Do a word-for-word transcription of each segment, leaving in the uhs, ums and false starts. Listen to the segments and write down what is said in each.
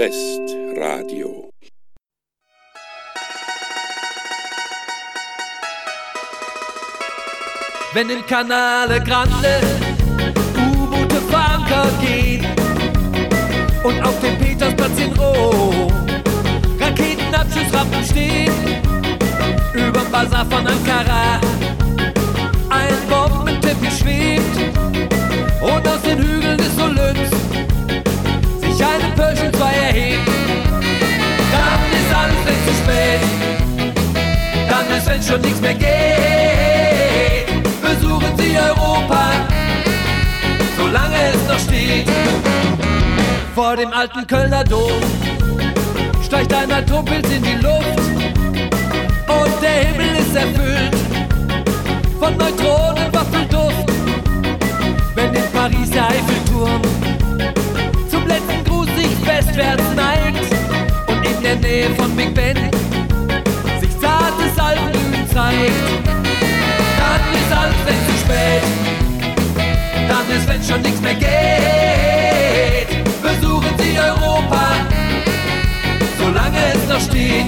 Westradio. Wenn im Canale Grande U-Boote verankert gehen und auf dem Petersplatz in Rom Raketenabschussrampen stehen, überm Basar von Ankara ein Bombenteppich schwebt und aus den Hügeln des Olymps sich eine Pershing zwei erhebt, dann ist alles nicht zu spät, dann ist, wenn schon nichts mehr geht, besuchen Sie Europa, solange es noch steht. Vor dem alten Kölner Dom steigt ein Atompilz in die Luft und der Himmel ist erfüllt von Neutronenwaffelduft. Wenn in Paris der Eiffelturm zum letzten Gruß sich westwärts neigt und in der Nähe von Big Ben sich zartes Alpengrün zeigt, dann ist alles nicht zu spät, dann ist, wenn schon nichts mehr geht, besuchen Sie Europa, solange es noch steht.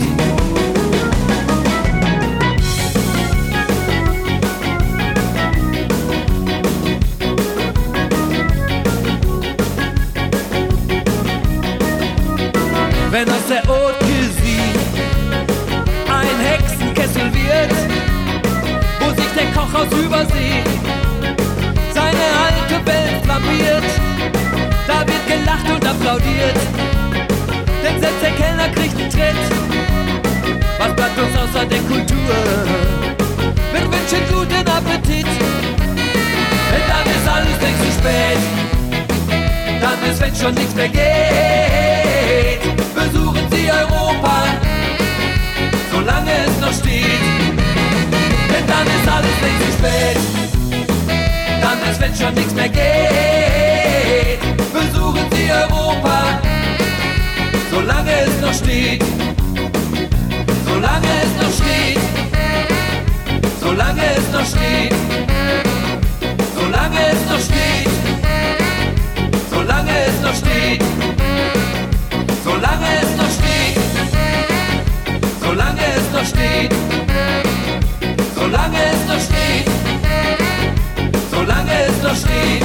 Wenn aus der Haute Cuisine ein Hexenkessel wird, wo sich der Koch aus Übersee seine alte Welt flammiert, da wird gelacht und applaudiert, denn selbst der Kellner kriegt einen Tritt. Was bleibt uns außer der Kultur? Wir wünschen guten Appetit, denn dann ist alles nicht zu spät, dann ist, wenn schon nichts mehr geht, besuchen Sie Europa, solange es noch steht, denn dann ist alles nicht zu spät, dann ist, wenn schon nichts mehr geht, besuchen Sie Europa, solange es noch steht, solange es noch steht, solange es noch steht, solange es noch steht, solange es noch steht, solange es noch steht, solange es noch steht, solange es noch steht, solange es noch steht.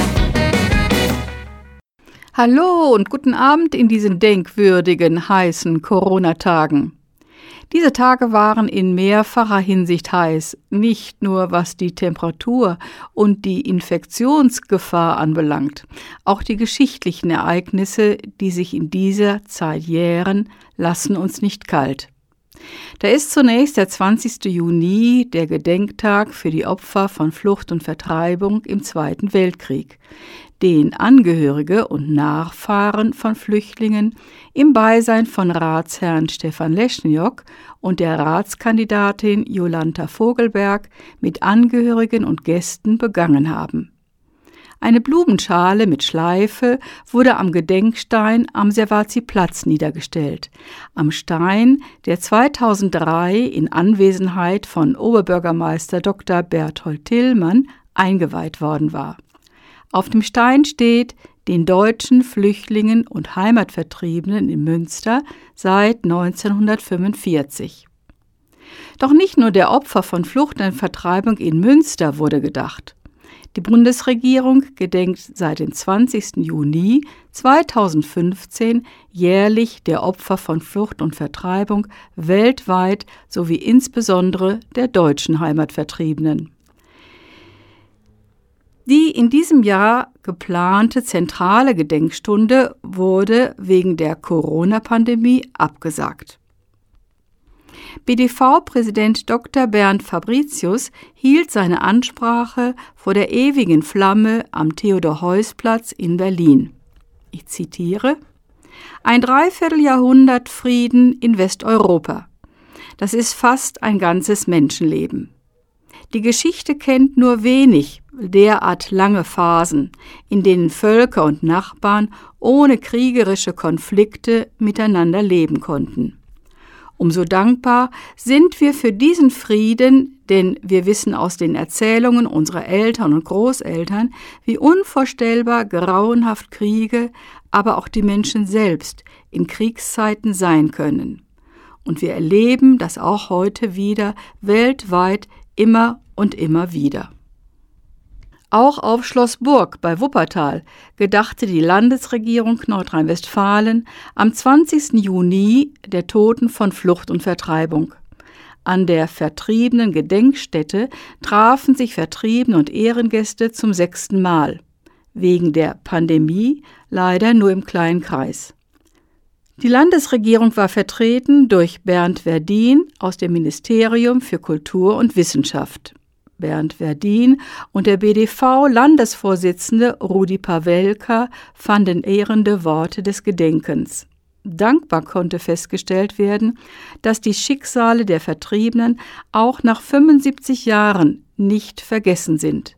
Hallo und guten Abend in diesen denkwürdigen, heißen Corona-Tagen. Diese Tage waren in mehrfacher Hinsicht heiß, nicht nur was die Temperatur und die Infektionsgefahr anbelangt. Auch die geschichtlichen Ereignisse, die sich in dieser Zeit jähren, lassen uns nicht kalt. Da ist zunächst der zwanzigsten Juni, der Gedenktag für die Opfer von Flucht und Vertreibung im Zweiten Weltkrieg, den Angehörige und Nachfahren von Flüchtlingen im Beisein von Ratsherrn Stefan Leschniok und der Ratskandidatin Jolanta Vogelberg mit Angehörigen und Gästen begangen haben. Eine Blumenschale mit Schleife wurde am Gedenkstein am Servazi-Platz niedergestellt, am Stein, der zweitausenddrei in Anwesenheit von Oberbürgermeister Doktor Berthold Tillmann eingeweiht worden war. Auf dem Stein steht: den deutschen Flüchtlingen und Heimatvertriebenen in Münster seit neunzehnhundertfünfundvierzig. Doch nicht nur der Opfer von Flucht und Vertreibung in Münster wurde gedacht. Die Bundesregierung gedenkt seit dem zwanzigsten Juni zweitausendfünfzehn jährlich der Opfer von Flucht und Vertreibung weltweit sowie insbesondere der deutschen Heimatvertriebenen. Die in diesem Jahr geplante zentrale Gedenkstunde wurde wegen der Corona-Pandemie abgesagt. B D V-Präsident Doktor Bernd Fabricius hielt seine Ansprache vor der ewigen Flamme am Theodor-Heuss-Platz in Berlin. Ich zitiere: Ein Dreivierteljahrhundert Frieden in Westeuropa. Das ist fast ein ganzes Menschenleben. Die Geschichte kennt nur wenig derart lange Phasen, in denen Völker und Nachbarn ohne kriegerische Konflikte miteinander leben konnten. Umso dankbar sind wir für diesen Frieden, denn wir wissen aus den Erzählungen unserer Eltern und Großeltern, wie unvorstellbar grauenhaft Kriege, aber auch die Menschen selbst in Kriegszeiten sein können. Und wir erleben das auch heute wieder weltweit immer und immer wieder. Auch auf Schloss Burg bei Wuppertal gedachte die Landesregierung Nordrhein-Westfalen am zwanzigsten Juni der Toten von Flucht und Vertreibung. An der vertriebenen Gedenkstätte trafen sich Vertriebene und Ehrengäste zum sechsten Mal. Wegen der Pandemie leider nur im kleinen Kreis. Die Landesregierung war vertreten durch Bernd Werdin aus dem Ministerium für Kultur und Wissenschaft. Bernd Werdin und der B D V-Landesvorsitzende Rudi Pawelka fanden ehrende Worte des Gedenkens. Dankbar konnte festgestellt werden, dass die Schicksale der Vertriebenen auch nach fünfundsiebzig Jahren nicht vergessen sind.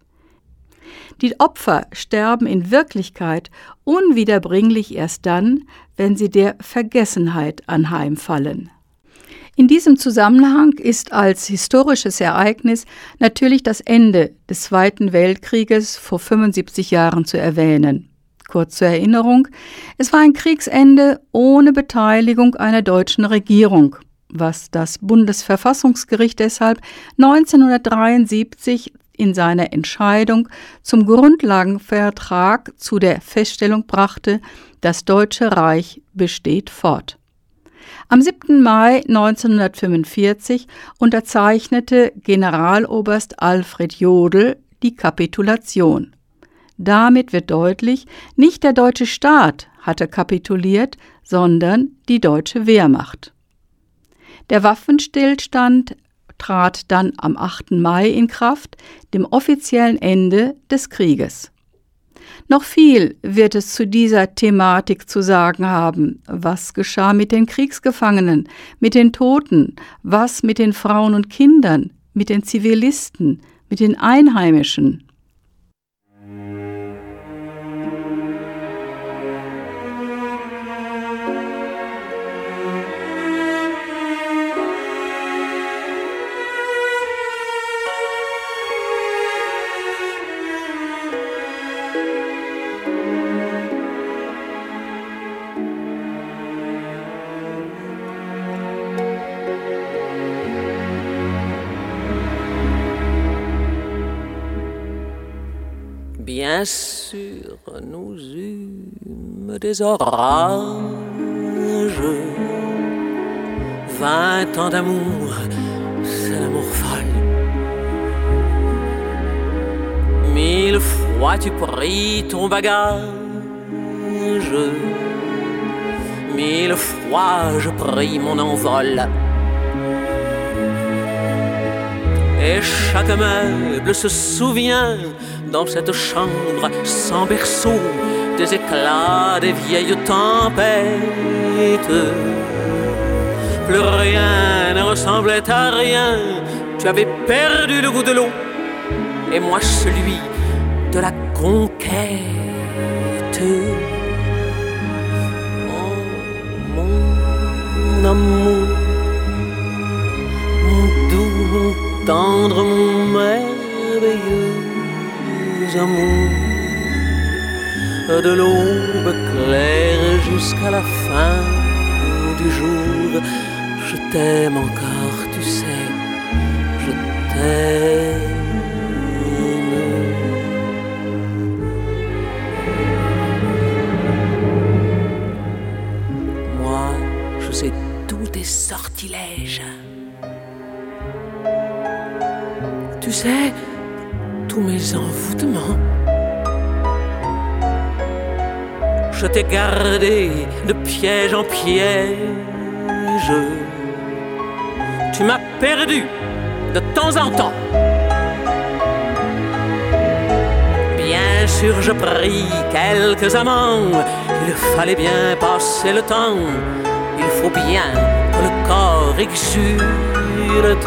Die Opfer sterben in Wirklichkeit unwiederbringlich erst dann, wenn sie der Vergessenheit anheimfallen. In diesem Zusammenhang ist als historisches Ereignis natürlich das Ende des Zweiten Weltkrieges vor fünfundsiebzig Jahren zu erwähnen. Kurz zur Erinnerung, es war ein Kriegsende ohne Beteiligung einer deutschen Regierung, was das Bundesverfassungsgericht deshalb neunzehnhundertdreiundsiebzig in seiner Entscheidung zum Grundlagenvertrag zu der Feststellung brachte, das Deutsche Reich besteht fort. Am siebten Mai neunzehnhundertfünfundvierzig unterzeichnete Generaloberst Alfred Jodl die Kapitulation. Damit wird deutlich, nicht der deutsche Staat hatte kapituliert, sondern die deutsche Wehrmacht. Der Waffenstillstand trat dann am achten Mai in Kraft, dem offiziellen Ende des Krieges. Noch viel wird es zu dieser Thematik zu sagen haben. Was geschah mit den Kriegsgefangenen, mit den Toten? Was mit den Frauen und Kindern, mit den Zivilisten, mit den Einheimischen? Bien sûr, nous eûmes des orages, vingt ans d'amour, c'est l'amour folle. Mille fois tu pris ton bagage, mille fois je pris mon envol. Et chaque meuble se souvient dans cette chambre sans berceau des éclats des vieilles tempêtes. Plus rien ne ressemblait à rien. Tu avais perdu le goût de l'eau et moi celui de la conquête. Oh mon amour, mon doux, mon tendre, mon merveilleux amour, de l'aube claire jusqu'à la fin du jour. Je t'aime encore, tu sais, je t'aime. Moi, je sais tous tes sortilèges. Tu sais, tous mes envoûtements. Je t'ai gardé de piège en piège. Tu m'as perdu de temps en temps. Bien sûr, je pris quelques amants. Il fallait bien passer le temps. Il faut bien que le corps exulte.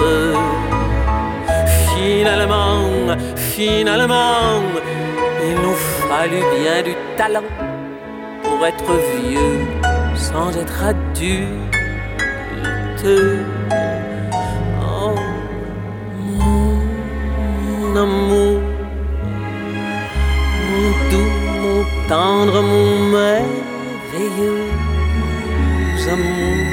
Finalement, finalement, il nous fallut bien du talent pour être vieux sans être adulte. chanter. Oh, mon amour, mon doux, mon tendre, mon merveilleux amour.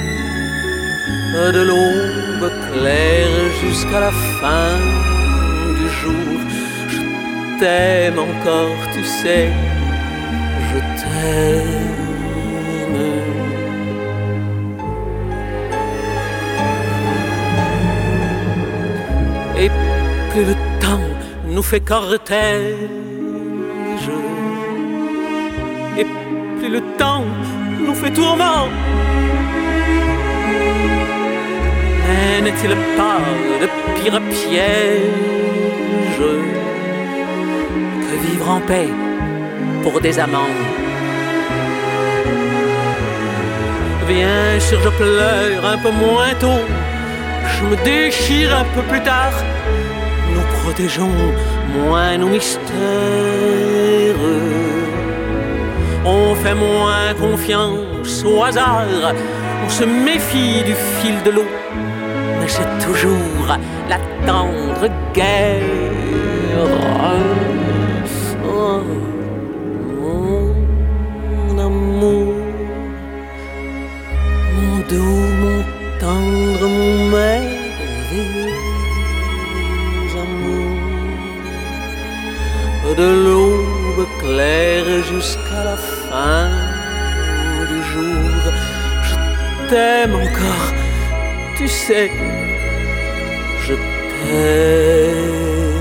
De l'aube claire jusqu'à la fin du jour, je t'aime encore, tu sais, je t'aime. Et plus le temps nous fait cortège, et plus le temps nous fait tourment, mais n'est-il pas de pire piège que vivre en paix pour des amants? Bien sûr je pleure un peu moins tôt, je me déchire un peu plus tard, nous protégeons moins nos mystères, on fait moins confiance au hasard, on se méfie du fil de l'eau, mais c'est toujours la tendre guerre. Oh, mon amour, mon doux, mon tendre, mon merveilleux amour. De l'aube claire jusqu'à la fin du jour, je t'aime encore, tu sais, je t'aime.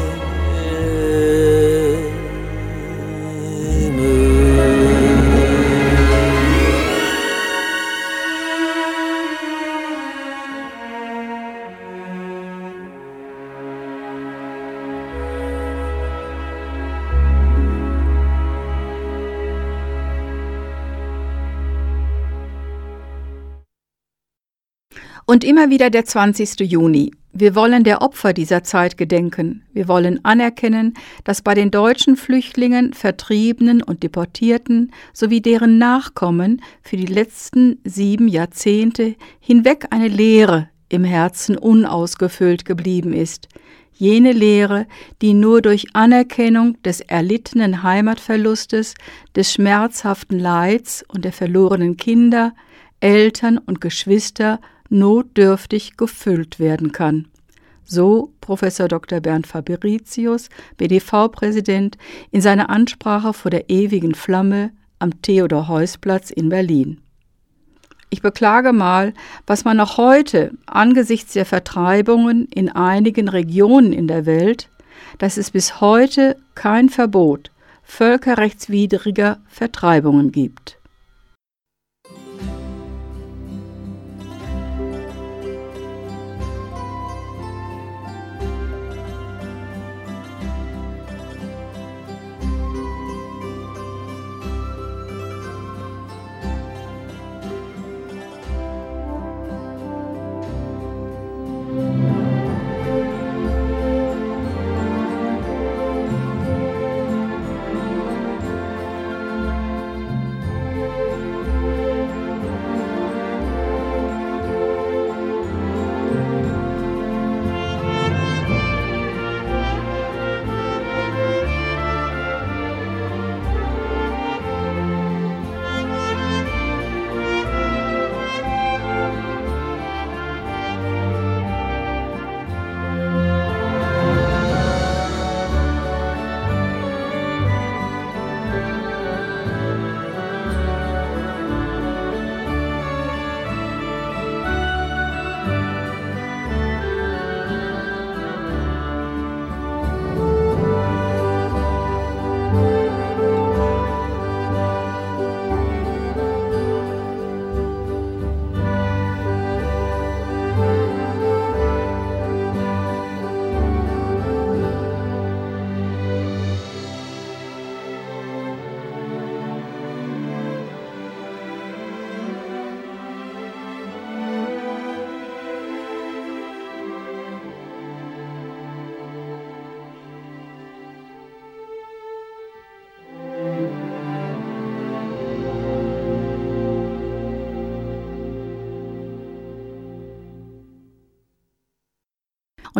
Und immer wieder der zwanzigste Juni. Wir wollen der Opfer dieser Zeit gedenken. Wir wollen anerkennen, dass bei den deutschen Flüchtlingen, Vertriebenen und Deportierten sowie deren Nachkommen für die letzten sieben Jahrzehnte hinweg eine Leere im Herzen unausgefüllt geblieben ist. Jene Leere, die nur durch Anerkennung des erlittenen Heimatverlustes, des schmerzhaften Leids und der verlorenen Kinder, Eltern und Geschwister notdürftig gefüllt werden kann. So Professor Doktor Bernd Fabricius, B D V-Präsident, in seiner Ansprache vor der ewigen Flamme am Theodor-Heuss-Platz in Berlin. Ich beklage mal, was man noch heute angesichts der Vertreibungen in einigen Regionen in der Welt, dass es bis heute kein Verbot völkerrechtswidriger Vertreibungen gibt.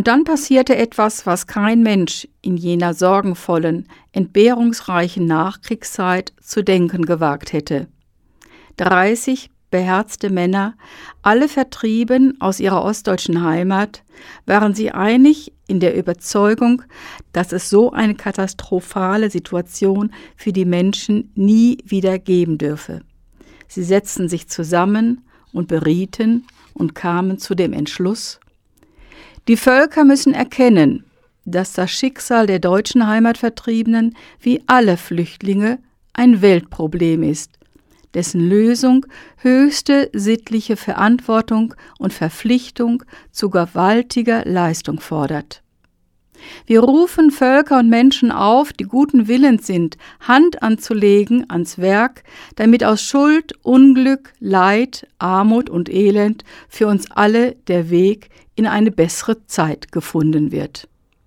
Und dann passierte etwas, was kein Mensch in jener sorgenvollen, entbehrungsreichen Nachkriegszeit zu denken gewagt hätte. Dreißig beherzte Männer, alle vertrieben aus ihrer ostdeutschen Heimat, waren sie einig in der Überzeugung, dass es so eine katastrophale Situation für die Menschen nie wieder geben dürfe. Sie setzten sich zusammen und berieten und kamen zu dem Entschluss: Die Völker müssen erkennen, dass das Schicksal der deutschen Heimatvertriebenen wie alle Flüchtlinge ein Weltproblem ist, dessen Lösung höchste sittliche Verantwortung und Verpflichtung zu gewaltiger Leistung fordert. Wir rufen Völker und Menschen auf, die guten Willens sind, Hand anzulegen ans Werk, damit aus Schuld, Unglück, Leid, Armut und Elend für uns alle der Weg in eine bessere Zeit gefunden wird.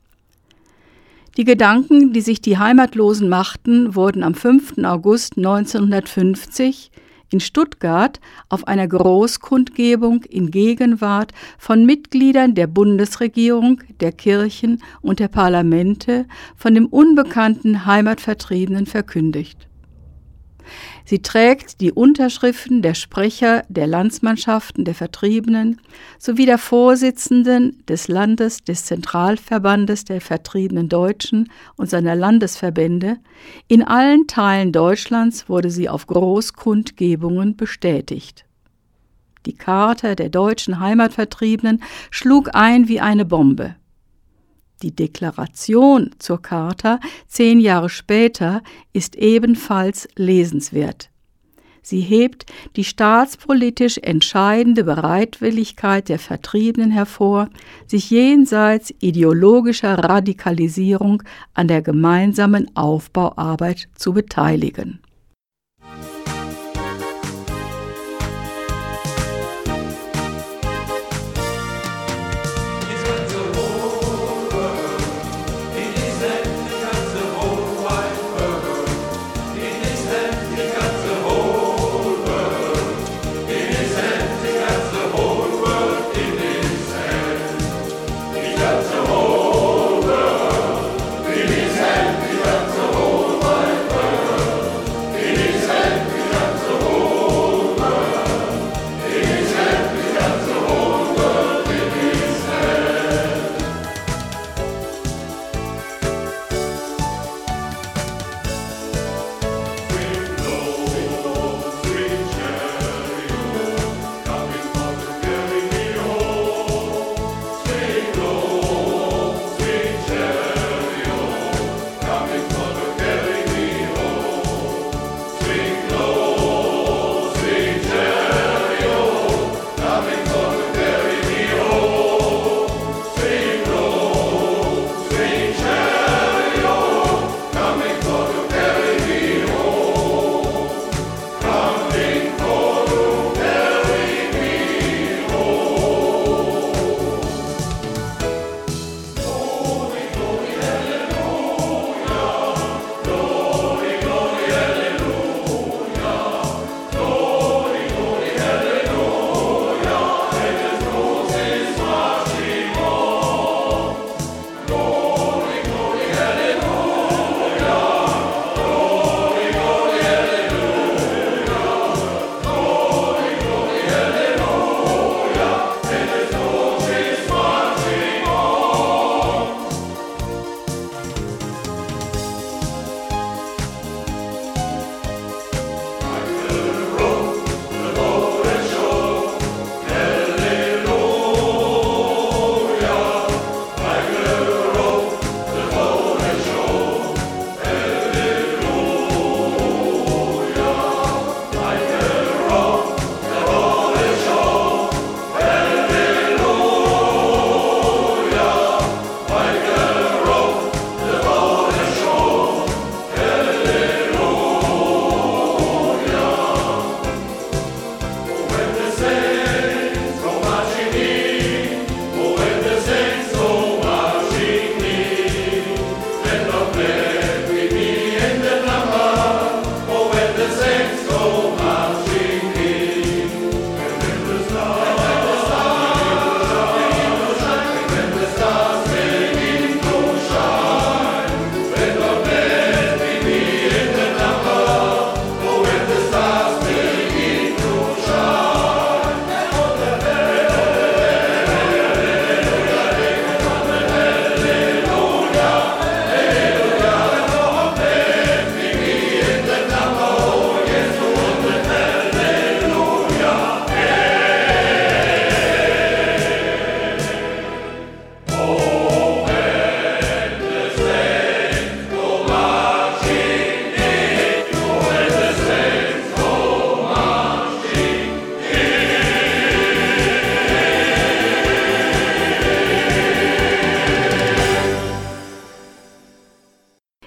Die Gedanken, die sich die Heimatlosen machten, wurden am fünften August neunzehnhundertfünfzig in Stuttgart auf einer Großkundgebung in Gegenwart von Mitgliedern der Bundesregierung, der Kirchen und der Parlamente von dem unbekannten Heimatvertriebenen verkündigt. Sie trägt die Unterschriften der Sprecher der Landsmannschaften der Vertriebenen sowie der Vorsitzenden des Landes des Zentralverbandes der vertriebenen Deutschen und seiner Landesverbände. In allen Teilen Deutschlands wurde sie auf Großkundgebungen bestätigt. Die Charta der deutschen Heimatvertriebenen schlug ein wie eine Bombe. Die Deklaration zur Charta zehn Jahre später ist ebenfalls lesenswert. Sie hebt die staatspolitisch entscheidende Bereitwilligkeit der Vertriebenen hervor, sich jenseits ideologischer Radikalisierung an der gemeinsamen Aufbauarbeit zu beteiligen.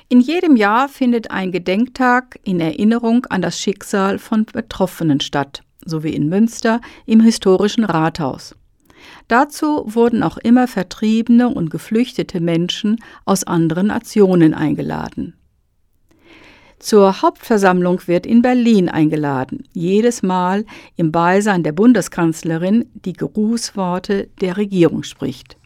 In jedem Jahr findet ein Gedenktag in Erinnerung an das Schicksal von Betroffenen statt, so wie in Münster im historischen Rathaus. Dazu wurden auch immer vertriebene und geflüchtete Menschen aus anderen Nationen eingeladen. Zur Hauptversammlung wird in Berlin eingeladen, jedes Mal im Beisein der Bundeskanzlerin, die Grußworte der Regierung spricht.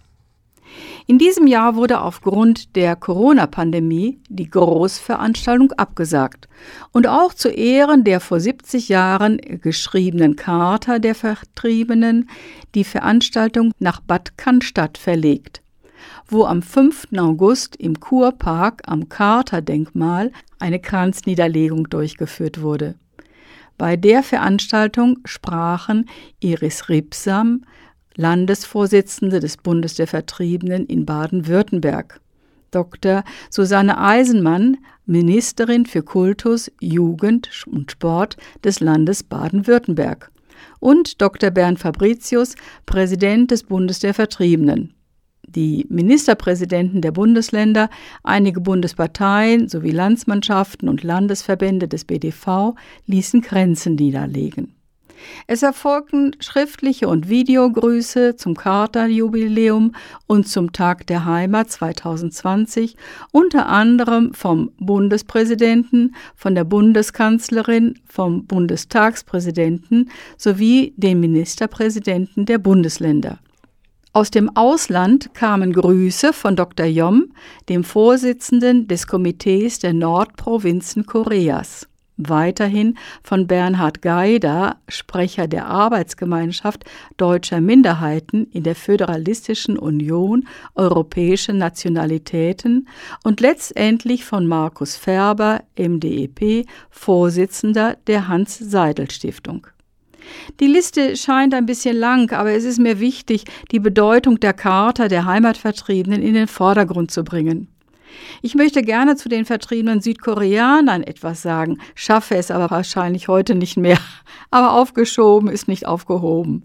In diesem Jahr wurde aufgrund der Corona-Pandemie die Großveranstaltung abgesagt und auch zu Ehren der vor siebzig Jahren geschriebenen Charta der Vertriebenen die Veranstaltung nach Bad Cannstatt verlegt, wo am fünften August im Kurpark am Charta-Denkmal eine Kranzniederlegung durchgeführt wurde. Bei der Veranstaltung sprachen Iris Ripsam, Landesvorsitzende des Bundes der Vertriebenen in Baden-Württemberg, Doktor Susanne Eisenmann, Ministerin für Kultus, Jugend und Sport des Landes Baden-Württemberg, und Doktor Bernd Fabricius, Präsident des Bundes der Vertriebenen. Die Ministerpräsidenten der Bundesländer, einige Bundesparteien sowie Landsmannschaften und Landesverbände des B D V ließen Kränze niederlegen. Es erfolgten schriftliche und Videogrüße zum Charta-Jubiläum und zum Tag der Heimat zwanzig zwanzig, unter anderem vom Bundespräsidenten, von der Bundeskanzlerin, vom Bundestagspräsidenten sowie den Ministerpräsidenten der Bundesländer. Aus dem Ausland kamen Grüße von Doktor Yom, dem Vorsitzenden des Komitees der Nordprovinzen Koreas. Weiterhin von Bernhard Geider, Sprecher der Arbeitsgemeinschaft deutscher Minderheiten in der Föderalistischen Union Europäische Nationalitäten und letztendlich von Markus Färber, M D E P, Vorsitzender der Hans-Seidel-Stiftung. Die Liste scheint ein bisschen lang, aber es ist mir wichtig, die Bedeutung der Charta der Heimatvertriebenen in den Vordergrund zu bringen. Ich möchte gerne zu den vertriebenen Südkoreanern etwas sagen, schaffe es aber wahrscheinlich heute nicht mehr. Aber aufgeschoben ist nicht aufgehoben.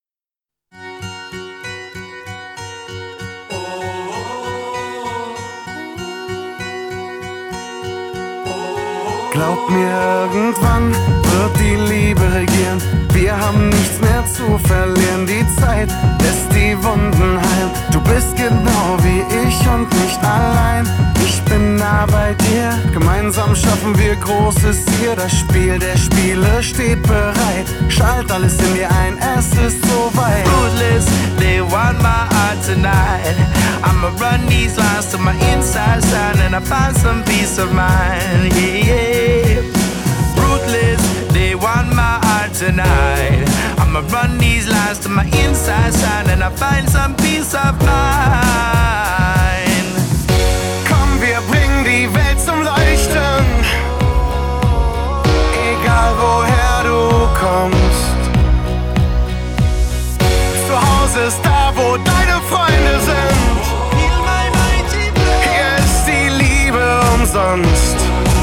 Glaub mir, irgendwann wird die Liebe regieren. Wir haben nichts mehr zu verlieren. Die Zeit lässt die Wunden heilen. Du bist genau wie ich und nicht allein. Ich bin nah bei dir. Gemeinsam schaffen wir Großes hier. Das Spiel der Spiele steht bereit. Schalt alles in dir ein, es ist soweit. Ruthless, they want my heart tonight. I'ma run these lines to my inside side and I find some peace of mind. Yeah, yeah. Ruthless, they want my heart tonight. I'ma run these lines to my inside side and I find some peace of mind. Komm, wir bringen die Welt zum Leuchten. Egal woher du kommst. Zu Hause ist da, wo deine Freunde sind. Hier ist die Liebe umsonst.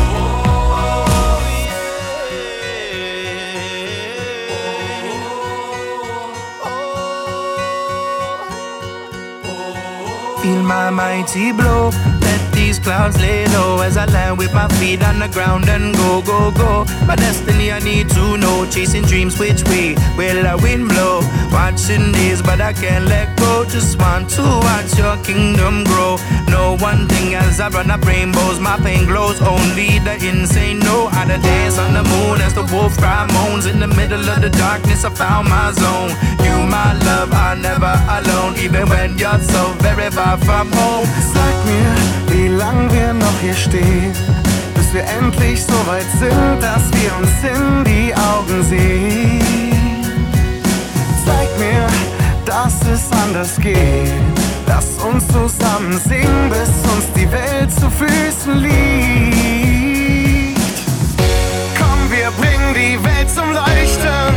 Feel my mighty blow. Let these clouds lay low as I land with my feet on the ground and go, go, go. My destiny I need to know. Chasing dreams, which way will the wind blow? Watching days, but I can't let go. Just want to watch your kingdom grow. No one thing as I run up rainbows. My pain glows, only the insane know how to dance on the moon as the wolf cry moans. In the middle of the darkness I found my zone. You my love, I'm never alone. Even when you're so very far from home. Sag mir, wie lang wir noch hier stehen, bis wir endlich so weit sind, dass wir uns in die Augen sehen. Zeig mir, dass es anders geht. Lass uns zusammen singen, bis uns die Welt zu Füßen liegt. Komm, wir bringen die Welt zum Leuchten.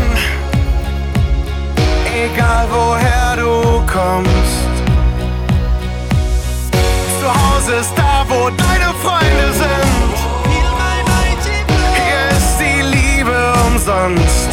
Egal woher du kommst. Zu Hause ist da, wo deine Freunde sind. Hier ist die Liebe umsonst.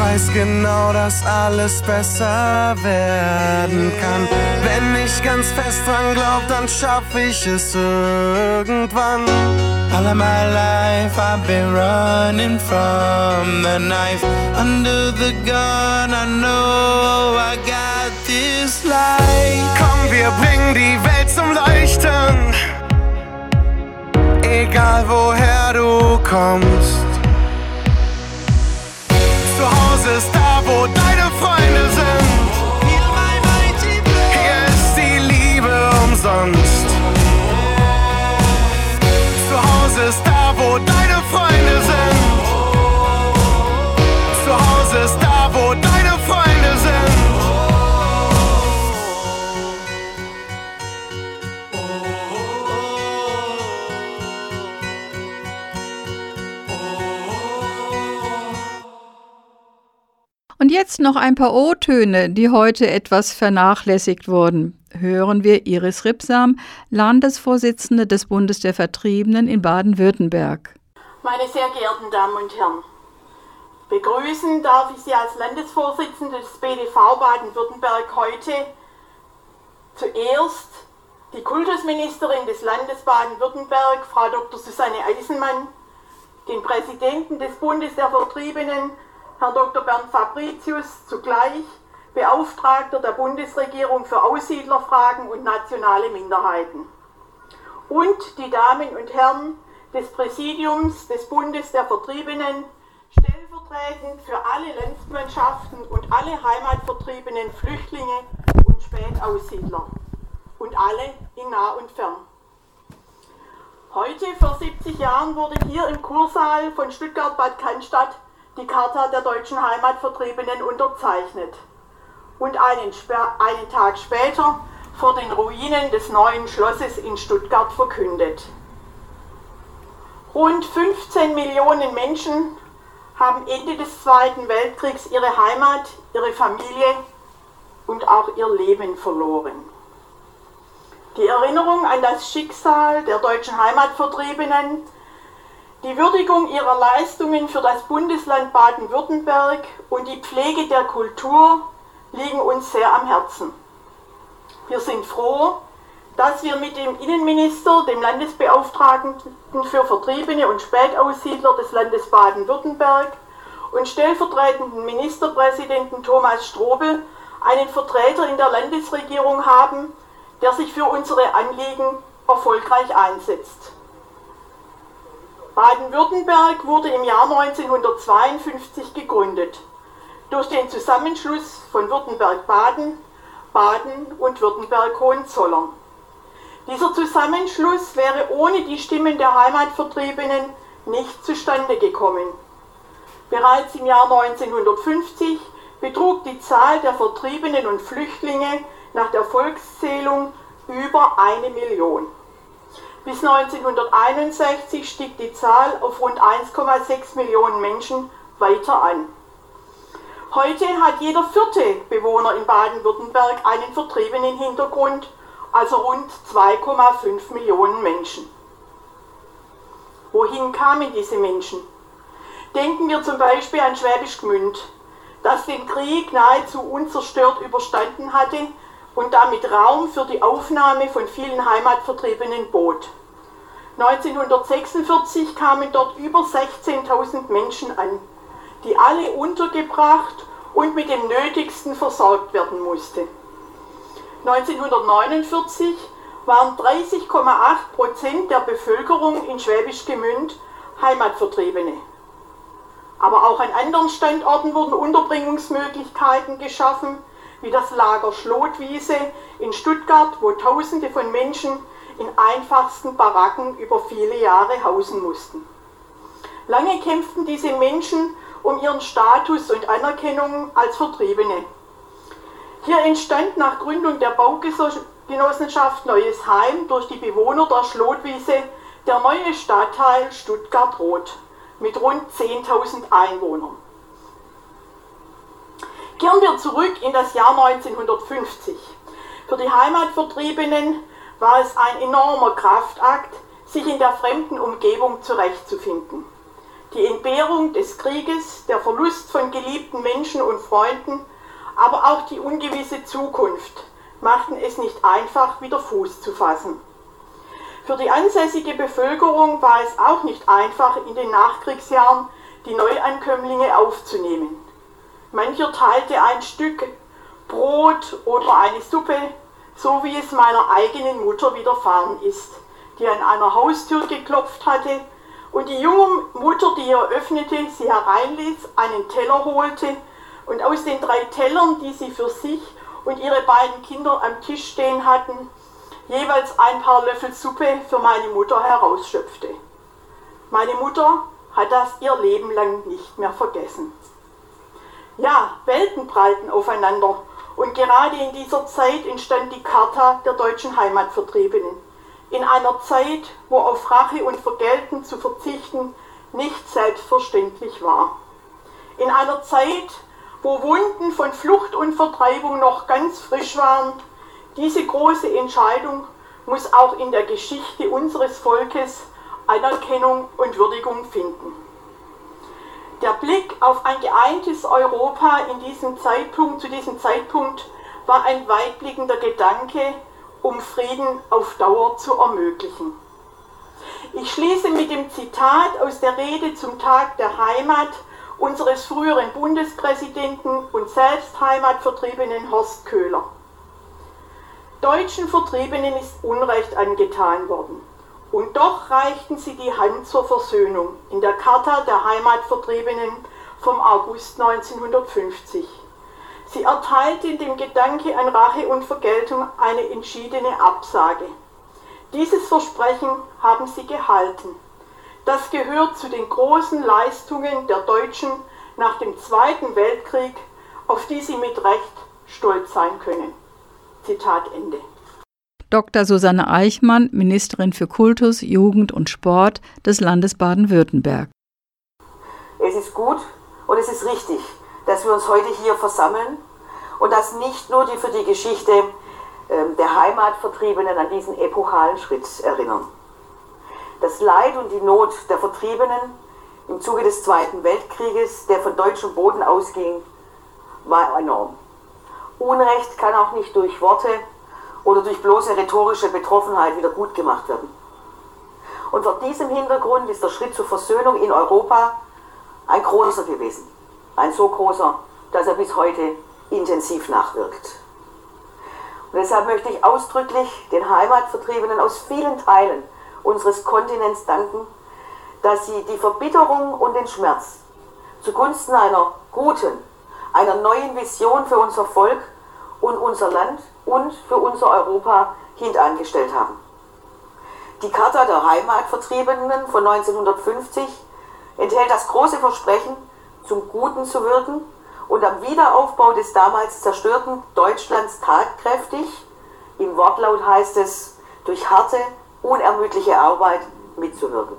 weiß genau, dass alles besser werden kann. Wenn ich ganz fest dran glaub, dann schaff ich es irgendwann. All of my life I've been running from the knife. Under the gun I know I got this light. Komm, wir bringen die Welt zum Leuchten. Egal woher du kommst. Zu Hause ist da, wo deine Freunde sind. Hier ist die Liebe umsonst. Zu Hause ist da, wo deine Freunde sind. Zu Hause ist da, wo deine Freunde sind. Und jetzt noch ein paar O-Töne, die heute etwas vernachlässigt wurden. Hören wir Iris Ripsam, Landesvorsitzende des Bundes der Vertriebenen in Baden-Württemberg. Meine sehr geehrten Damen und Herren, begrüßen darf ich Sie als Landesvorsitzende des B D V Baden-Württemberg heute zuerst die Kultusministerin des Landes Baden-Württemberg, Frau Doktor Susanne Eisenmann, den Präsidenten des Bundes der Vertriebenen, Herrn Doktor Bernd Fabricius, zugleich Beauftragter der Bundesregierung für Aussiedlerfragen und nationale Minderheiten. Und die Damen und Herren des Präsidiums des Bundes der Vertriebenen, stellvertretend für alle Landsmannschaften und alle heimatvertriebenen Flüchtlinge und Spätaussiedler und alle in nah und fern. Heute vor siebzig Jahren wurde hier im Kursaal von Stuttgart-Bad Cannstatt die Charta der deutschen Heimatvertriebenen unterzeichnet und einen, einen Tag später vor den Ruinen des neuen Schlosses in Stuttgart verkündet. Rund fünfzehn Millionen Menschen haben Ende des Zweiten Weltkriegs ihre Heimat, ihre Familie und auch ihr Leben verloren. Die Erinnerung an das Schicksal der deutschen Heimatvertriebenen, die Würdigung ihrer Leistungen für das Bundesland Baden-Württemberg und die Pflege der Kultur liegen uns sehr am Herzen. Wir sind froh, dass wir mit dem Innenminister, dem Landesbeauftragten für Vertriebene und Spätaussiedler des Landes Baden-Württemberg und stellvertretenden Ministerpräsidenten Thomas Strobel einen Vertreter in der Landesregierung haben, der sich für unsere Anliegen erfolgreich einsetzt. Baden-Württemberg wurde im Jahr neunzehnhundertzweiundfünfzig gegründet durch den Zusammenschluss von Württemberg-Baden, Baden und Württemberg-Hohenzollern. Dieser Zusammenschluss wäre ohne die Stimmen der Heimatvertriebenen nicht zustande gekommen. Bereits im Jahr neunzehnhundertfünfzig betrug die Zahl der Vertriebenen und Flüchtlinge nach der Volkszählung über eine Million. Bis neunzehnhunderteinundsechzig stieg die Zahl auf rund eins Komma sechs Millionen Menschen weiter an. Heute hat jeder vierte Bewohner in Baden-Württemberg einen vertriebenen Hintergrund, also rund zwei Komma fünf Millionen Menschen. Wohin kamen diese Menschen? Denken wir zum Beispiel an Schwäbisch Gmünd, das den Krieg nahezu unzerstört überstanden hatte und damit Raum für die Aufnahme von vielen Heimatvertriebenen bot. neunzehnhundertsechsundvierzig kamen dort über sechzehntausend Menschen an, die alle untergebracht und mit dem Nötigsten versorgt werden mussten. neunzehnhundertneunundvierzig waren dreißig Komma acht Prozent der Bevölkerung in Schwäbisch Gmünd Heimatvertriebene. Aber auch an anderen Standorten wurden Unterbringungsmöglichkeiten geschaffen, wie das Lager Schlotwiese in Stuttgart, wo Tausende von Menschen in einfachsten Baracken über viele Jahre hausen mussten. Lange kämpften diese Menschen um ihren Status und Anerkennung als Vertriebene. Hier entstand nach Gründung der Baugenossenschaft Neues Heim durch die Bewohner der Schlotwiese der neue Stadtteil Stuttgart-Roth mit rund zehntausend Einwohnern. Kehren wir zurück in das Jahr neunzehnhundertfünfzig. Für die Heimatvertriebenen war es ein enormer Kraftakt, sich in der fremden Umgebung zurechtzufinden. Die Entbehrung des Krieges, der Verlust von geliebten Menschen und Freunden, aber auch die ungewisse Zukunft machten es nicht einfach, wieder Fuß zu fassen. Für die ansässige Bevölkerung war es auch nicht einfach, in den Nachkriegsjahren die Neuankömmlinge aufzunehmen. Mancher teilte ein Stück Brot oder eine Suppe, so wie es meiner eigenen Mutter widerfahren ist, die an einer Haustür geklopft hatte und die junge Mutter, die eröffnete, sie hereinließ, einen Teller holte und aus den drei Tellern, die sie für sich und ihre beiden Kinder am Tisch stehen hatten, jeweils ein paar Löffel Suppe für meine Mutter herausschöpfte. Meine Mutter hat das ihr Leben lang nicht mehr vergessen. Ja, Welten prallten aufeinander und gerade in dieser Zeit entstand die Charta der deutschen Heimatvertriebenen. In einer Zeit, wo auf Rache und Vergelten zu verzichten nicht selbstverständlich war. In einer Zeit, wo Wunden von Flucht und Vertreibung noch ganz frisch waren. Diese große Entscheidung muss auch in der Geschichte unseres Volkes Anerkennung und Würdigung finden. Der Blick auf ein geeintes Europa in diesem Zeitpunkt, zu diesem Zeitpunkt war ein weitblickender Gedanke, um Frieden auf Dauer zu ermöglichen. Ich schließe mit dem Zitat aus der Rede zum Tag der Heimat unseres früheren Bundespräsidenten und selbst Heimatvertriebenen Horst Köhler. Deutschen Vertriebenen ist Unrecht angetan worden. Und doch reichten sie die Hand zur Versöhnung in der Charta der Heimatvertriebenen vom August neunzehnhundertfünfzig. Sie erteilten dem Gedanke an Rache und Vergeltung eine entschiedene Absage. Dieses Versprechen haben sie gehalten. Das gehört zu den großen Leistungen der Deutschen nach dem Zweiten Weltkrieg, auf die sie mit Recht stolz sein können. Zitat Ende. Doktor Susanne Eichmann, Ministerin für Kultus, Jugend und Sport des Landes Baden-Württemberg. Es ist gut und es ist richtig, dass wir uns heute hier versammeln und dass nicht nur die für die Geschichte äh, der Heimatvertriebenen an diesen epochalen Schritt erinnern. Das Leid und die Not der Vertriebenen im Zuge des Zweiten Weltkrieges, der von deutschem Boden ausging, war enorm. Unrecht kann auch nicht durch Worte oder durch bloße rhetorische Betroffenheit wieder gut gemacht werden. Und vor diesem Hintergrund ist der Schritt zur Versöhnung in Europa ein großer gewesen. Ein so großer, dass er bis heute intensiv nachwirkt. Und deshalb möchte ich ausdrücklich den Heimatvertriebenen aus vielen Teilen unseres Kontinents danken, dass sie die Verbitterung und den Schmerz zugunsten einer guten, einer neuen Vision für unser Volk und unser Land und für unser Europa hintangestellt haben. Die Charta der Heimatvertriebenen von neunzehnhundertfünfzig enthält das große Versprechen, zum Guten zu wirken und am Wiederaufbau des damals zerstörten Deutschlands tatkräftig, im Wortlaut heißt es, durch harte, unermüdliche Arbeit mitzuwirken.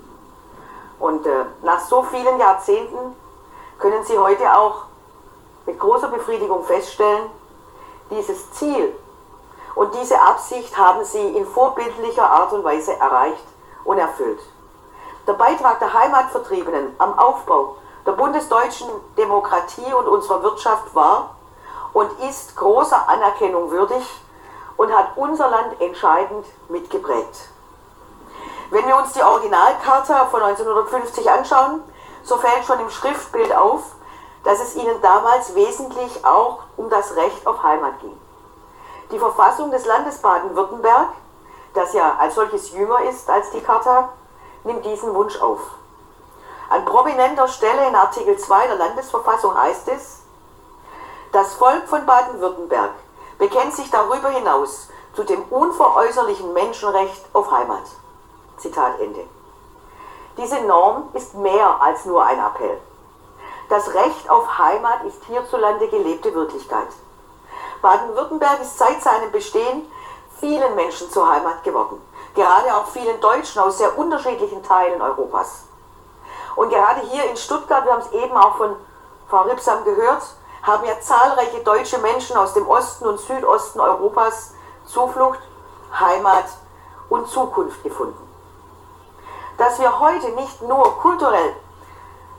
Und äh, nach so vielen Jahrzehnten können Sie heute auch mit großer Befriedigung feststellen, dieses Ziel und diese Absicht haben Sie in vorbildlicher Art und Weise erreicht und erfüllt. Der Beitrag der Heimatvertriebenen am Aufbau der bundesdeutschen Demokratie und unserer Wirtschaft war und ist großer Anerkennung würdig und hat unser Land entscheidend mitgeprägt. Wenn wir uns die Originalcharta von neunzehnhundertfünfzig anschauen, so fällt schon im Schriftbild auf, dass es ihnen damals wesentlich auch um das Recht auf Heimat ging. Die Verfassung des Landes Baden-Württemberg, das ja als solches jünger ist als die Charta, nimmt diesen Wunsch auf. An prominenter Stelle in Artikel zwei der Landesverfassung heißt es, das Volk von Baden-Württemberg bekennt sich darüber hinaus zu dem unveräußerlichen Menschenrecht auf Heimat. Zitat Ende. Diese Norm ist mehr als nur ein Appell. Das Recht auf Heimat ist hierzulande gelebte Wirklichkeit. Baden-Württemberg ist seit seinem Bestehen vielen Menschen zur Heimat geworden. Gerade auch vielen Deutschen aus sehr unterschiedlichen Teilen Europas. Und gerade hier in Stuttgart, wir haben es eben auch von Frau Ripsam gehört, haben ja zahlreiche deutsche Menschen aus dem Osten und Südosten Europas Zuflucht, Heimat und Zukunft gefunden. Dass wir heute nicht nur kulturell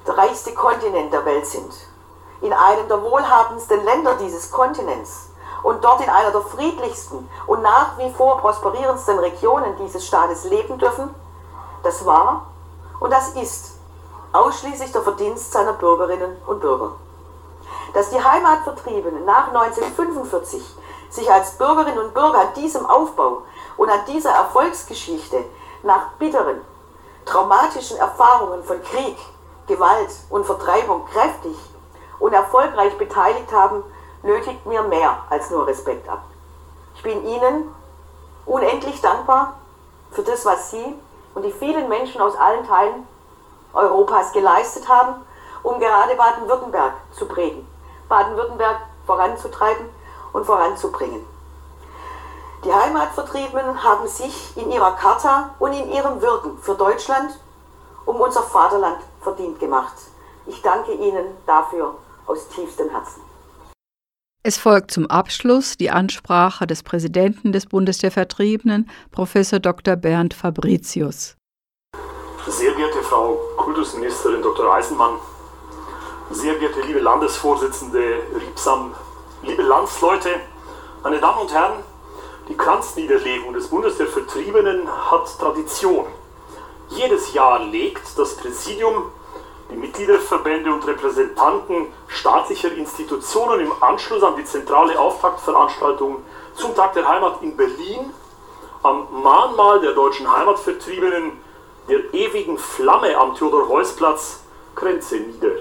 der reichste Kontinent der Welt sind, in einem der wohlhabendsten Länder dieses Kontinents und dort in einer der friedlichsten und nach wie vor prosperierendsten Regionen dieses Staates leben dürfen, das war und das ist ausschließlich der Verdienst seiner Bürgerinnen und Bürger. Dass die Heimatvertriebenen nach neunzehnhundertfünfundvierzig sich als Bürgerinnen und Bürger an diesem Aufbau und an dieser Erfolgsgeschichte nach bitteren, traumatischen Erfahrungen von Krieg, Gewalt und Vertreibung kräftig und erfolgreich beteiligt haben, nötigt mir mehr als nur Respekt ab. Ich bin Ihnen unendlich dankbar für das, was Sie und die vielen Menschen aus allen Teilen Europas geleistet haben, um gerade Baden-Württemberg zu prägen, Baden-Württemberg voranzutreiben und voranzubringen. Die Heimatvertriebenen haben sich in ihrer Charta und in ihrem Wirken für Deutschland um unser Vaterland verdient gemacht. Ich danke Ihnen dafür aus tiefstem Herzen. Es folgt zum Abschluss die Ansprache des Präsidenten des Bundes der Vertriebenen, Professor Doktor Bernd Fabricius. Sehr geehrte Frau Kultusministerin Doktor Eisenmann, sehr geehrte liebe Landesvorsitzende Riebsam, liebe Landsleute, meine Damen und Herren, die Kranzniederlegung des Bundes der Vertriebenen hat Tradition. Jedes Jahr legt das Präsidium die Mitgliederverbände und Repräsentanten staatlicher Institutionen im Anschluss an die zentrale Auftaktveranstaltung zum Tag der Heimat in Berlin am Mahnmal der deutschen Heimatvertriebenen, der ewigen Flamme am Theodor-Heuss-Platz, Kränze nieder.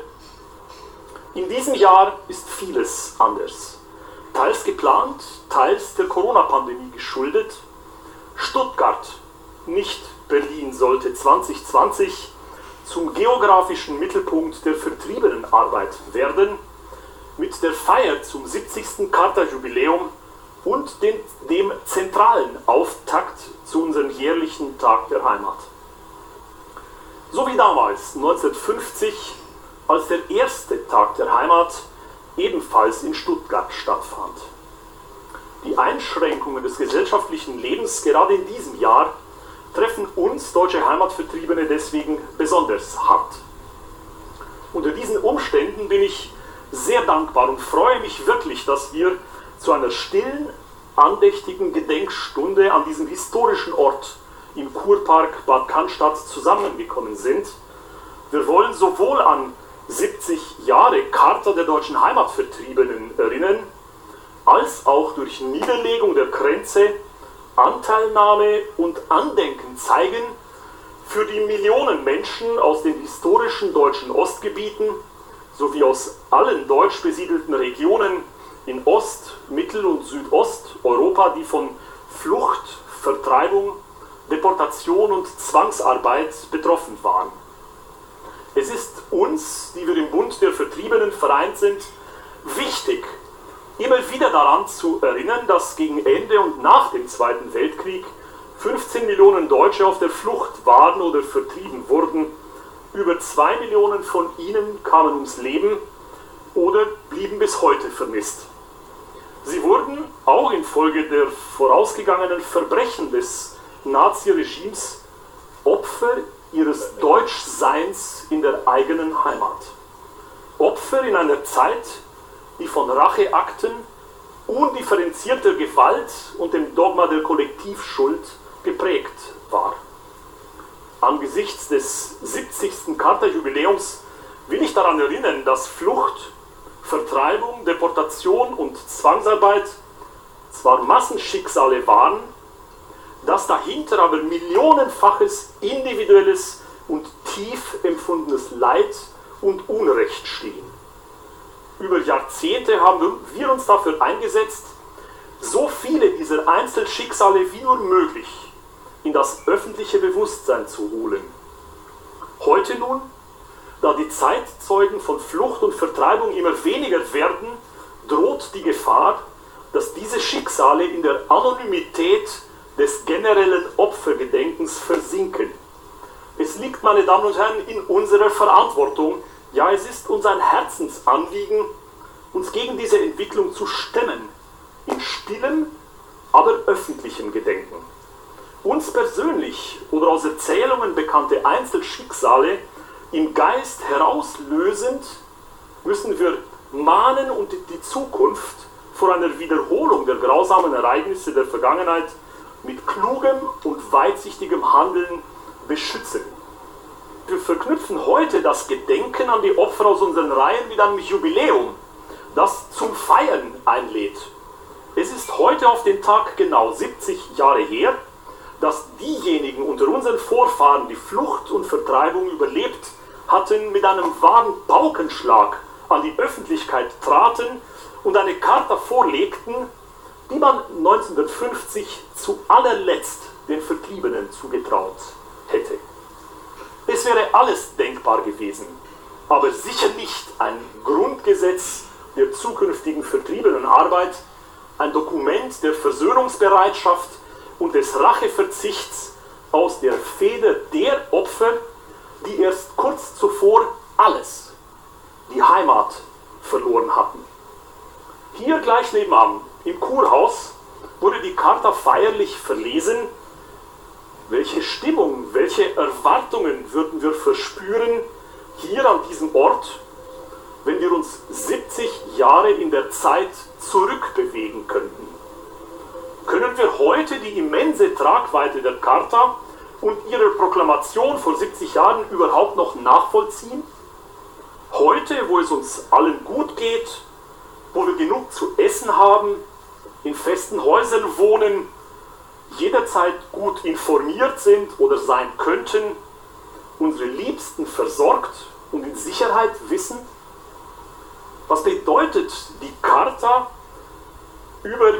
In diesem Jahr ist vieles anders. Teils geplant, teils der Corona-Pandemie geschuldet. Stuttgart, nicht Berlin, sollte zwanzig zwanzig zum geografischen Mittelpunkt der Vertriebenenarbeit werden, mit der Feier zum siebzigsten Charta-Jubiläum und den, dem zentralen Auftakt zu unserem jährlichen Tag der Heimat. So wie damals, neunzehnhundertfünfzig, als der erste Tag der Heimat ebenfalls in Stuttgart stattfand. Die Einschränkungen des gesellschaftlichen Lebens gerade in diesem Jahr treffen uns deutsche Heimatvertriebene deswegen besonders hart. Unter diesen Umständen bin ich sehr dankbar und freue mich wirklich, dass wir zu einer stillen, andächtigen Gedenkstunde an diesem historischen Ort im Kurpark Bad Cannstatt zusammengekommen sind. Wir wollen sowohl an siebzig Jahre Charta der deutschen Heimatvertriebenen erinnern, als auch durch Niederlegung der Kränze Anteilnahme und Andenken zeigen für die Millionen Menschen aus den historischen deutschen Ostgebieten sowie aus allen deutsch besiedelten Regionen in Ost-, Mittel- und Südosteuropa, die von Flucht, Vertreibung, Deportation und Zwangsarbeit betroffen waren. Es ist uns, die wir im Bund der Vertriebenen vereint sind, wichtig, immer wieder daran zu erinnern, dass gegen Ende und nach dem Zweiten Weltkrieg fünfzehn Millionen Deutsche auf der Flucht waren oder vertrieben wurden. Über zwei Millionen von ihnen kamen ums Leben oder blieben bis heute vermisst. Sie wurden auch infolge der vorausgegangenen Verbrechen des Naziregimes Opfer ihres Deutschseins in der eigenen Heimat. Opfer in einer Zeit, die von Racheakten, undifferenzierter Gewalt und dem Dogma der Kollektivschuld geprägt war. Angesichts des siebzigsten Charta-Jubiläums will ich daran erinnern, dass Flucht, Vertreibung, Deportation und Zwangsarbeit zwar Massenschicksale waren, dass dahinter aber millionenfaches individuelles und tief empfundenes Leid und Unrecht stehen. Über Jahrzehnte haben wir uns dafür eingesetzt, so viele dieser Einzelschicksale wie nur möglich in das öffentliche Bewusstsein zu holen. Heute nun, da die Zeitzeugen von Flucht und Vertreibung immer weniger werden, droht die Gefahr, dass diese Schicksale in der Anonymität des generellen Opfergedenkens versinken. Es liegt, meine Damen und Herren, in unserer Verantwortung, ja, es ist uns ein Herzensanliegen, uns gegen diese Entwicklung zu stemmen, in stillem, aber öffentlichem Gedenken. Uns persönlich oder aus Erzählungen bekannte Einzelschicksale im Geist herauslösend müssen wir mahnen und die Zukunft vor einer Wiederholung der grausamen Ereignisse der Vergangenheit mit klugem und weitsichtigem Handeln beschützen. Wir verknüpfen heute das Gedenken an die Opfer aus unseren Reihen mit einem Jubiläum, das zum Feiern einlädt. Es ist heute auf den Tag genau siebzig Jahre her, dass diejenigen unter unseren Vorfahren, die Flucht und Vertreibung überlebt hatten, mit einem wahren Paukenschlag an die Öffentlichkeit traten und eine Charta vorlegten, die man neunzehnhundertfünfzig zu allerletzt den Vertriebenen zugetraut hätte. Es wäre alles denkbar gewesen, aber sicher nicht ein Grundgesetz der zukünftigen Vertriebenenarbeit, ein Dokument der Versöhnungsbereitschaft und des Racheverzichts aus der Feder der Opfer, die erst kurz zuvor alles, die Heimat, verloren hatten. Hier gleich nebenan, im Kurhaus, wurde die Charta feierlich verlesen. Welche Stimmung, welche Erwartungen würden wir verspüren hier an diesem Ort, wenn wir uns siebzig Jahre in der Zeit zurückbewegen könnten? Können wir heute die immense Tragweite der Charta und ihrer Proklamation vor siebzig Jahren überhaupt noch nachvollziehen? Heute, wo es uns allen gut geht, wo wir genug zu essen haben, in festen Häusern wohnen, jederzeit gut informiert sind oder sein könnten, unsere Liebsten versorgt und in Sicherheit wissen? Was bedeutet die Charta über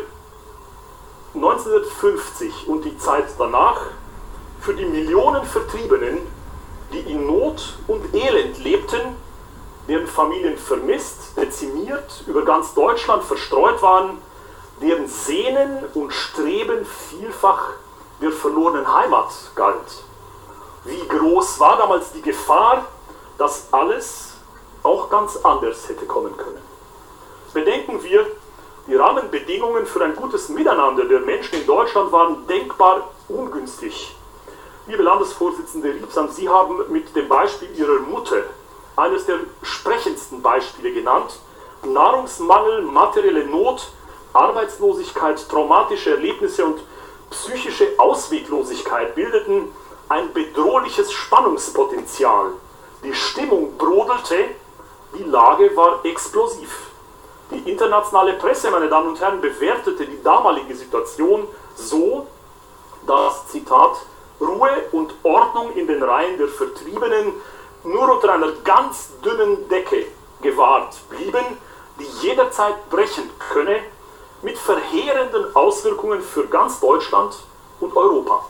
neunzehnhundertfünfzig und die Zeit danach für die Millionen Vertriebenen, die in Not und Elend lebten, deren Familien vermisst, dezimiert, über ganz Deutschland verstreut waren, deren Sehnen und Streben vielfach der verlorenen Heimat galt? Wie groß war damals die Gefahr, dass alles auch ganz anders hätte kommen können? Bedenken wir, die Rahmenbedingungen für ein gutes Miteinander der Menschen in Deutschland waren denkbar ungünstig. Liebe Landesvorsitzende Riebsam, Sie haben mit dem Beispiel Ihrer Mutter eines der sprechendsten Beispiele genannt. Nahrungsmangel, materielle Not, Arbeitslosigkeit, traumatische Erlebnisse und psychische Ausweglosigkeit bildeten ein bedrohliches Spannungspotenzial. Die Stimmung brodelte, die Lage war explosiv. Die internationale Presse, meine Damen und Herren, bewertete die damalige Situation so, dass, Zitat, Ruhe und Ordnung in den Reihen der Vertriebenen nur unter einer ganz dünnen Decke gewahrt blieben, die jederzeit brechen könne, mit verheerenden Auswirkungen für ganz Deutschland und Europa.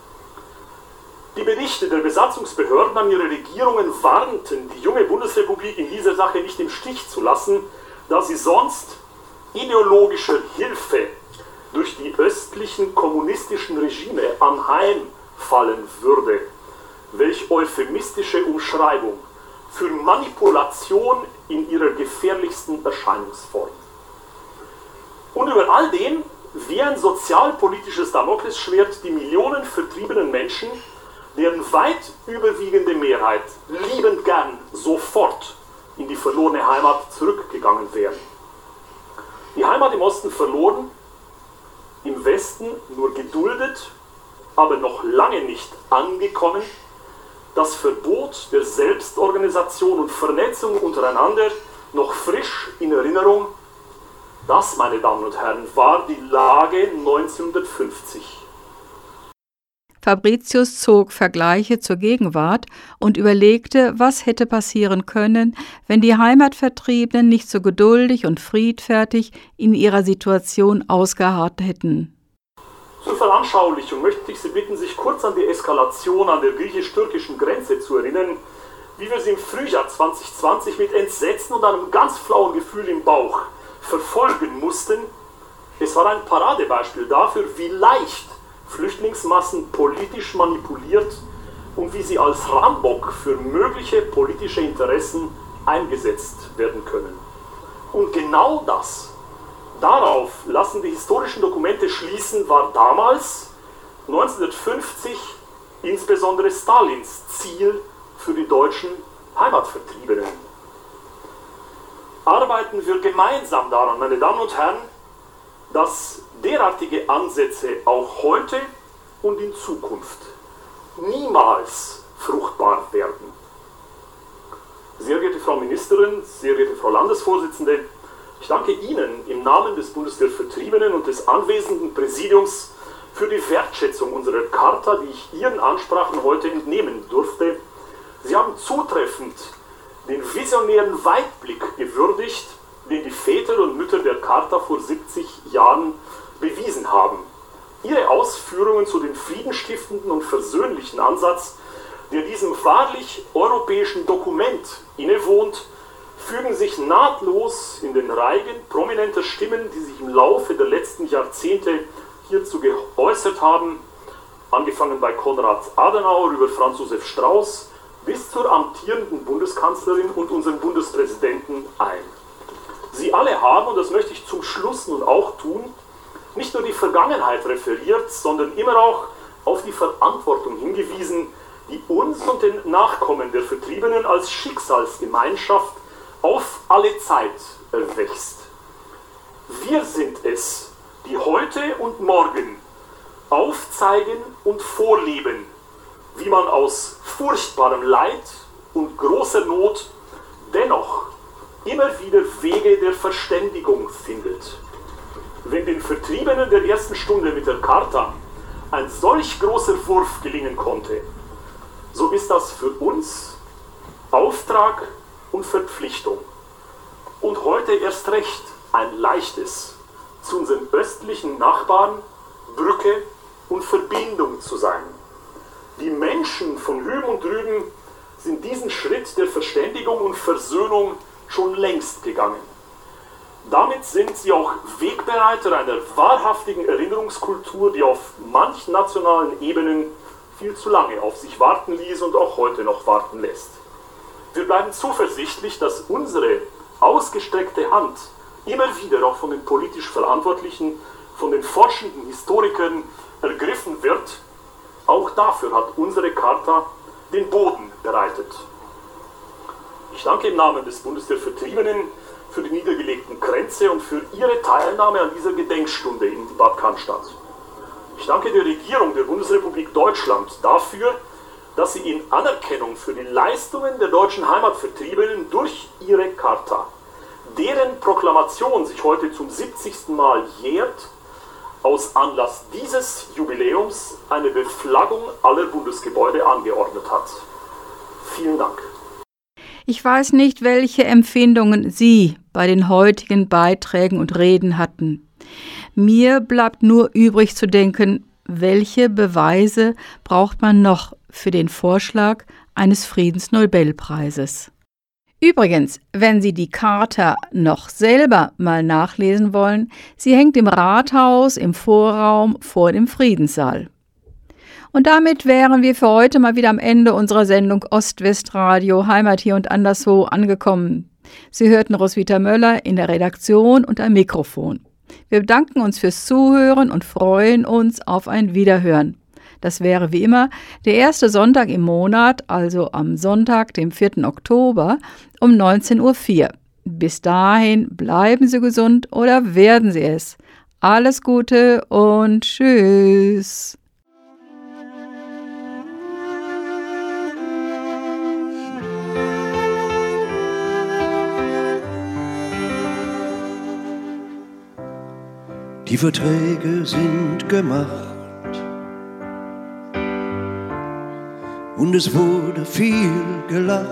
Die Berichte der Besatzungsbehörden an ihre Regierungen warnten, die junge Bundesrepublik in dieser Sache nicht im Stich zu lassen, da sie sonst ideologischer Hilfe durch die östlichen kommunistischen Regime anheimfallen würde. Welch euphemistische Umschreibung für Manipulation in ihrer gefährlichsten Erscheinungsform. Und über all dem wie ein sozialpolitisches Damoklesschwert die Millionen vertriebenen Menschen, deren weit überwiegende Mehrheit liebend gern sofort in die verlorene Heimat zurückgegangen wären. Die Heimat im Osten verloren, im Westen nur geduldet, aber noch lange nicht angekommen. Das Verbot der Selbstorganisation und Vernetzung untereinander noch frisch in Erinnerung. Das, meine Damen und Herren, war die Lage neunzehnhundertfünfzig. Fabricius zog Vergleiche zur Gegenwart und überlegte, was hätte passieren können, wenn die Heimatvertriebenen nicht so geduldig und friedfertig in ihrer Situation ausgeharrt hätten. Zur Veranschaulichung möchte ich Sie bitten, sich kurz an die Eskalation an der griechisch-türkischen Grenze zu erinnern, wie wir sie im Frühjahr zwanzig zwanzig mit Entsetzen und einem ganz flauen Gefühl im Bauch verfolgen mussten. Es war ein Paradebeispiel dafür, wie leicht Flüchtlingsmassen politisch manipuliert und wie sie als Rammbock für mögliche politische Interessen eingesetzt werden können. Und genau das, darauf lassen die historischen Dokumente schließen, war damals, neunzehnhundertfünfzig, insbesondere Stalins Ziel für die Deutschen Heimatvertriebenen. Arbeiten wir gemeinsam daran, meine Damen und Herren, dass derartige Ansätze auch heute und in Zukunft niemals fruchtbar werden. Sehr geehrte Frau Ministerin, sehr geehrte Frau Landesvorsitzende, ich danke Ihnen im Namen des Bundes der Vertriebenen und des anwesenden Präsidiums für die Wertschätzung unserer Charta, die ich Ihren Ansprachen heute entnehmen durfte. Sie haben zutreffend den visionären Weitblick gewürdigt, den die Väter und Mütter der Charta vor siebzig Jahren bewiesen haben. Ihre Ausführungen zu dem friedenstiftenden und versöhnlichen Ansatz, der diesem wahrlich europäischen Dokument innewohnt, fügen sich nahtlos in den Reigen prominenter Stimmen, die sich im Laufe der letzten Jahrzehnte hierzu geäußert haben, angefangen bei Konrad Adenauer über Franz Josef Strauß bis zur amtierenden Bundeskanzlerin und unserem Bundespräsidenten ein. Sie alle haben, und das möchte ich zum Schluss nun auch tun, nicht nur die Vergangenheit referiert, sondern immer auch auf die Verantwortung hingewiesen, die uns und den Nachkommen der Vertriebenen als Schicksalsgemeinschaft auf alle Zeit erwächst. Wir sind es, die heute und morgen aufzeigen und vorleben, wie man aus furchtbarem Leid und großer Not dennoch immer wieder Wege der Verständigung findet. Wenn den Vertriebenen der ersten Stunde mit der Charta ein solch großer Wurf gelingen konnte, so ist das für uns Auftrag und Verpflichtung. Und heute erst recht ein leichtes, zu unseren östlichen Nachbarn Brücke und Verbindung zu sein. Die Menschen von hüben und drüben sind diesen Schritt der Verständigung und Versöhnung schon längst gegangen. Damit sind sie auch Wegbereiter einer wahrhaftigen Erinnerungskultur, die auf manch nationalen Ebenen viel zu lange auf sich warten ließ und auch heute noch warten lässt. Wir bleiben zuversichtlich, dass unsere ausgestreckte Hand immer wieder auch von den politisch Verantwortlichen, von den forschenden Historikern ergriffen wird. Auch dafür hat unsere Charta den Boden bereitet. Ich danke im Namen des Bundes der Vertriebenen für die niedergelegten Kränze und für Ihre Teilnahme an dieser Gedenkstunde in Bad Cannstatt. Ich danke der Regierung der Bundesrepublik Deutschland dafür, dass sie in Anerkennung für die Leistungen der deutschen Heimatvertriebenen durch ihre Charta, deren Proklamation sich heute zum siebzigsten Mal jährt, aus Anlass dieses Jubiläums eine Beflaggung aller Bundesgebäude angeordnet hat. Vielen Dank. Ich weiß nicht, welche Empfindungen Sie bei den heutigen Beiträgen und Reden hatten. Mir bleibt nur übrig zu denken, welche Beweise braucht man noch für den Vorschlag eines Friedensnobelpreises. Übrigens, wenn Sie die Charta noch selber mal nachlesen wollen, sie hängt im Rathaus im Vorraum vor dem Friedenssaal. Und damit wären wir für heute mal wieder am Ende unserer Sendung Ost-West-Radio Heimat hier und anderswo angekommen. Sie hörten Roswitha Möller in der Redaktion und am Mikrofon. Wir bedanken uns fürs Zuhören und freuen uns auf ein Wiederhören. Das wäre wie immer der erste Sonntag im Monat, also am Sonntag, dem vierten Oktober um neunzehn Uhr vier. Bis dahin bleiben Sie gesund oder werden Sie es. Alles Gute und tschüss. Die Verträge sind gemacht und es wurde viel gelacht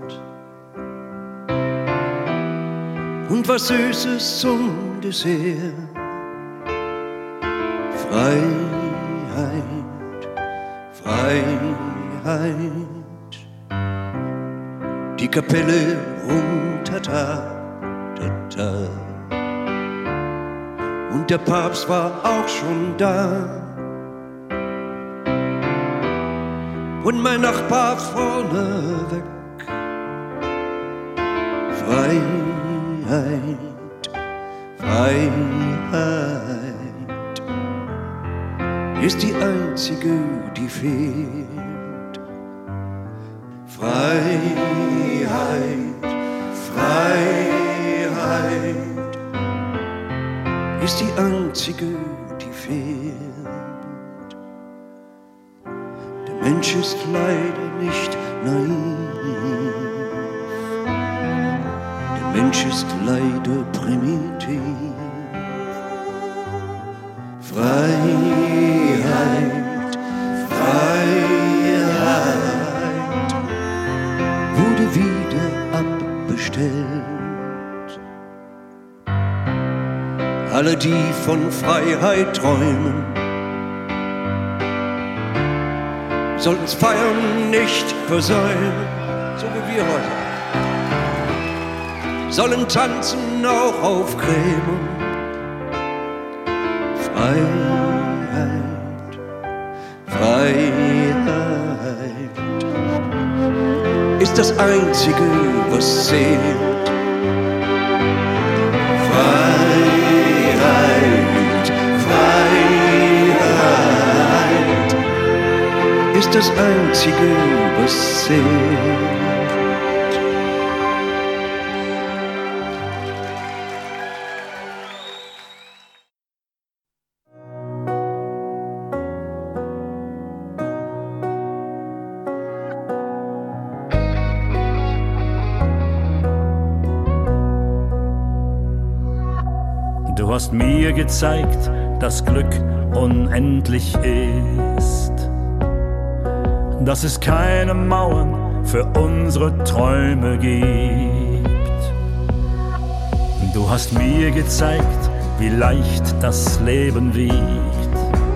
und was Süßes zum Dessert. Freiheit, Freiheit, die Kapelle runter, ta, ta, ta. Und der Papst war auch schon da. Und mein Nachbar vorne weg. Freiheit, Freiheit ist die einzige, die fehlt. Freiheit. ist die einzige, die fehlt. Der Mensch ist leider nicht naiv. Der Mensch ist leider primitiv. Freiheit, Freiheit wurde wieder abbestellt. Alle, die von Freiheit träumen, sollten's Feiern nicht versäumen, so wie wir heute. Sollen tanzen auch auf Gräbern. Freiheit, Freiheit ist das Einzige, was zählt. Freiheit, Freiheit ist das Einzige, was zählt. Du hast mir gezeigt, dass Glück unendlich ist, dass es keine Mauern für unsere Träume gibt. Du hast mir gezeigt, wie leicht das Leben wiegt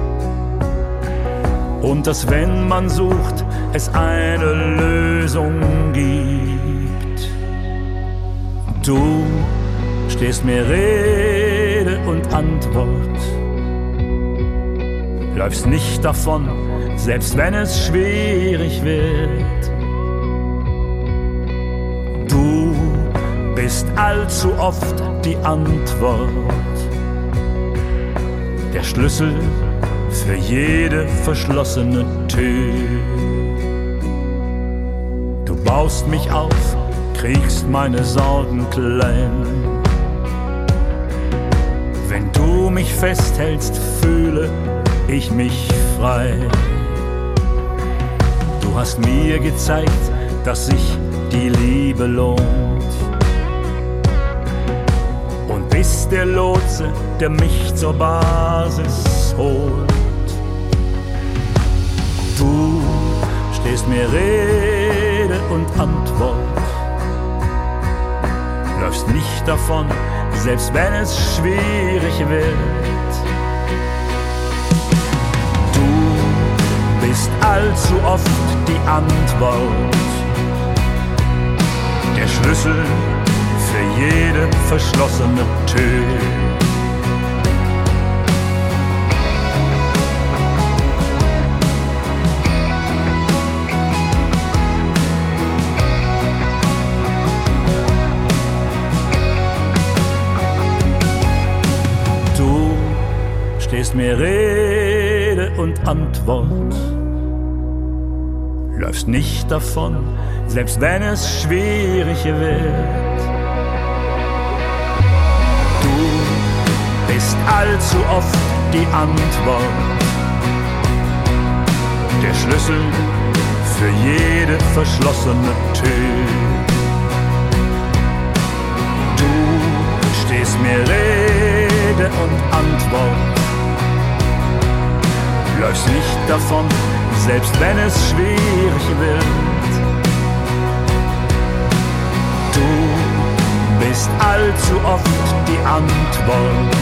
und dass, wenn man sucht, es eine Lösung gibt. Du stehst mir Rede und Antwort, läufst nicht davon, selbst wenn es schwierig wird. Du bist allzu oft die Antwort, der Schlüssel für jede verschlossene Tür. Du baust mich auf, kriegst meine Sorgen klein. Wenn du mich festhältst, fühle ich mich frei. Du hast mir gezeigt, dass sich die Liebe lohnt und bist der Lotse, der mich zur Basis holt. Du stehst mir Rede und Antwort, läufst nicht davon, selbst wenn es schwierig wird. Du bist allzu oft die Antwort, der Schlüssel für jede verschlossene Tür. Stehst mir Rede und Antwort, läufst nicht davon, selbst wenn es schwierig wird. Du bist allzu oft die Antwort, der Schlüssel für jede verschlossene Tür. Du stehst mir Rede und Antwort, läufst nicht davon, selbst wenn es schwierig wird. Du bist allzu oft die Antwort,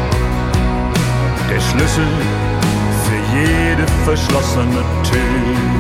der Schlüssel für jede verschlossene Tür.